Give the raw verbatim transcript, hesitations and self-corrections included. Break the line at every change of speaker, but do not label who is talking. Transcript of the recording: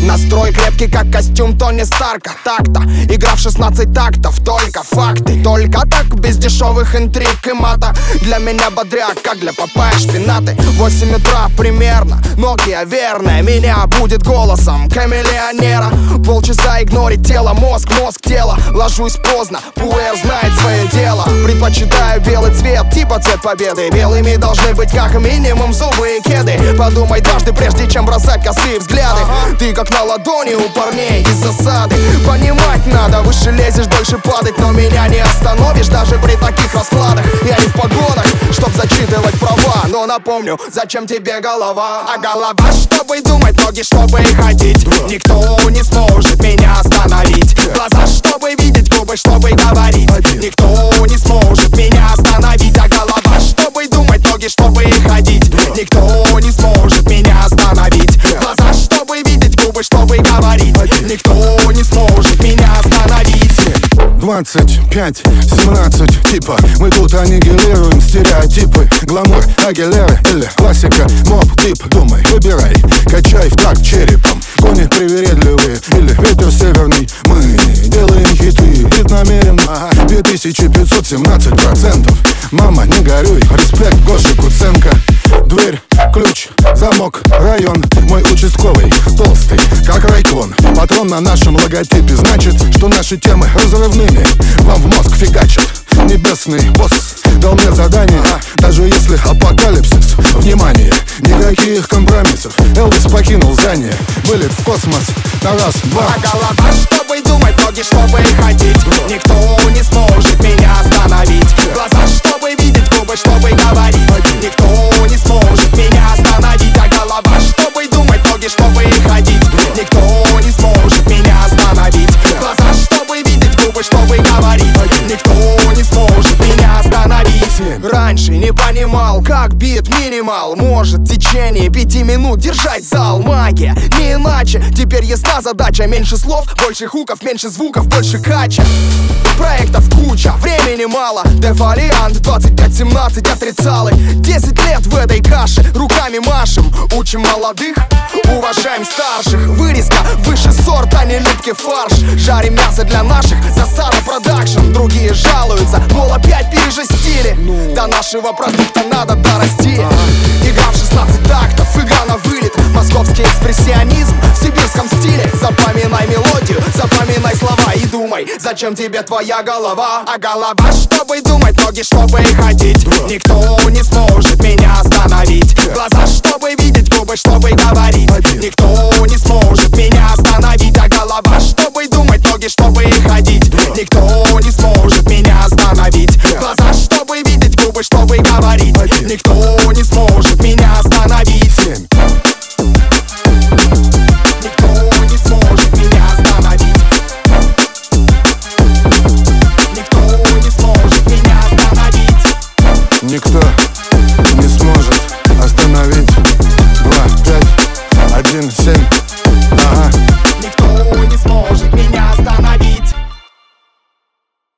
Настрой крепкий, как костюм Тони Старка. Так-то, игра в шестнадцать тактов. Только факты, только так, без дешевых интриг и мата. Для меня бодряк, как для Папайи шпинаты. Восемь утра примерно, Nokia верная меня будет голосом камелеонера. Полчаса игнорить тело, мозг, мозг, тело. Ложусь поздно, пуэр знает свое дело. Предпочитаю белый цвет, типа цвет победы. Белыми должны быть как минимум зубы и кеды. Подумай дважды, прежде чем бросать косые взгляды. Ты как на ладони у парней из засады. Понимать надо, выше лезешь, дольше падать. Но меня не остановишь даже при таких раскладах. Я не в погонах, чтоб зачитывать права. Но напомню, зачем тебе голова? А голова, чтобы думать, ноги, чтобы ходить. Никто не сможет меня остановить. Глаза, чтобы видеть, губы, чтобы говорить. Никто не сможет меня остановить. А голова, чтобы думать, ноги, чтобы ходить. Никто не сможет меня остановить. Глаза, чтобы видеть, губы, чтобы говорить. Никто не сможет меня остановить.
Двадцать пять, семнадцать, типа мы тут аннигилируем стереотипы. Гламур, Агилера или классика, моб, тип, думай, выбирай. Качай в такт черепом, кони привередливые или ветер северный. Мы делаем хиты, хит намерен, ага, две тысячи пятьсот семнадцать процентов. Мама, не горюй, респект Гоша Куценко. Дверь, ключ, замок, район. Мой участковый, толстый, как райкон. Патрон на нашем логотипе, значит, что наши темы разрывными вам в мозг фигачат. Небесный босс дал мне задание, даже если апокалипсис. Внимание, никаких компромиссов. Элвис покинул здание, вылет в космос на раз, два.
А голова, чтобы думать, ноги, чтобы ходить. Никто не сможет меня остановить. Глаза, чтобы видеть, губы, чтобы говорить. Никто не сможет меня остановить. А голова, чтобы думать, ноги, чтобы ходить. Никто не сможет меня остановить. Глаза, чтобы видеть, губы, чтобы говорить. Никто не сможет меня остановить. Раньше не понимал, как бит минимал может в течение пяти минут держать зал. Магия, не иначе. Теперь ясна задача. Меньше слов, больше хуков, меньше звуков, больше кача. Проектов куча, времени мало. Дефолиант двадцать пять семнадцать отрицалы. Десять лет в этой каше, руками машем. Учим молодых, уважаем старших. Вырезка, выше сорт, а не липкий фарш. Жарим мясо для наших, засада продакшн. Другие жалуются, мол, опять пережестили. До нашего продукта надо дорасти. Игра в шестнадцать тактов, игра на вылет. Московский экспрессионизм в сибирском стиле. Запоминай мелодию, запоминай слова и думай, зачем тебе твоя голова? А голова, чтобы думать, ноги, чтобы ходить. Никто не сможет меня остановить. Глаза, чтобы видеть, губы, чтобы говорить. Никто не сможет меня остановить. А голова, чтобы думать, ноги, чтобы ходить. Никто